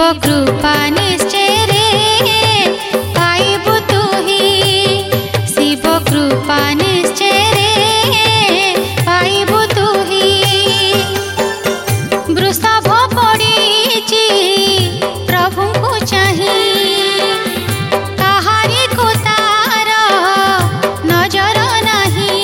कृपा निश्चय रे पाइबु तुही, शिव कृपा निश्चय रे पाइबु तुही। वृषभ पड़ीची प्रभु को चाही, कहारी को तार नजर नाही।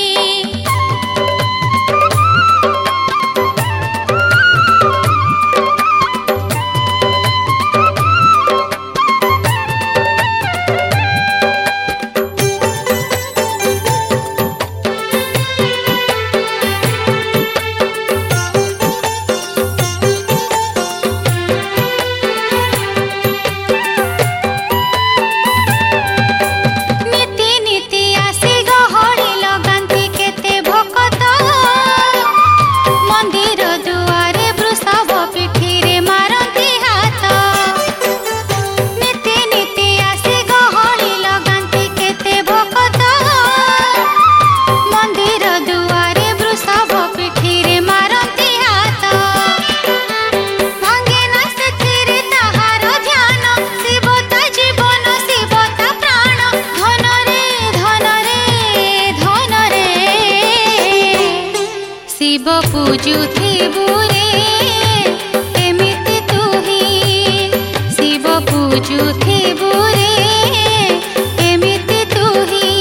शिव पूजुथिबु रे एमिति तुही, शिव पूजुथिबु रे एमिति तुही।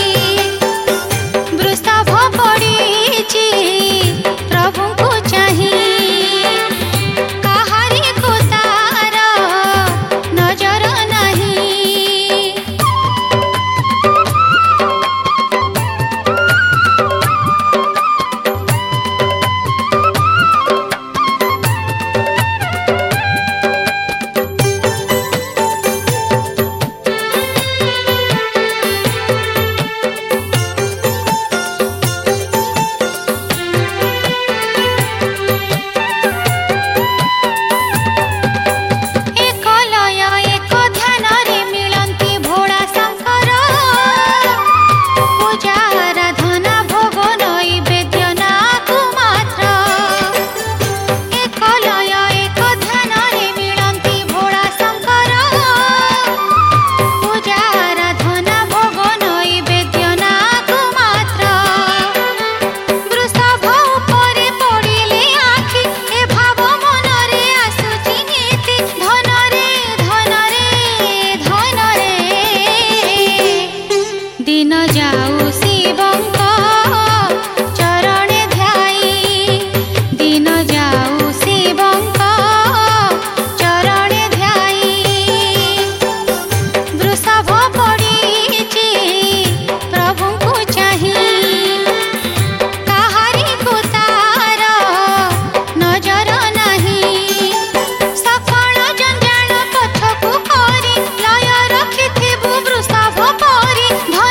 वृषभ पड़ीची प्रभु को चाही, कहारी को तार नजर नाही। दिन जाऊ शिवंक चरणे ध्याई, दिन जाऊ शिवंक चरणे ध्याई। वृषभ पड़ीची प्रभु को चाही, कहारी को तार नजर नाही। सकल जंजाल पछकु करी लय रखिथिबु वृषभ परी,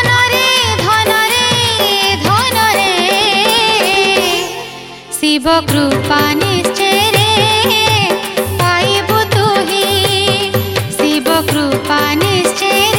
शिव कृपा निश्चय रे पाइबु तुही, शिव कृपा निश्चय।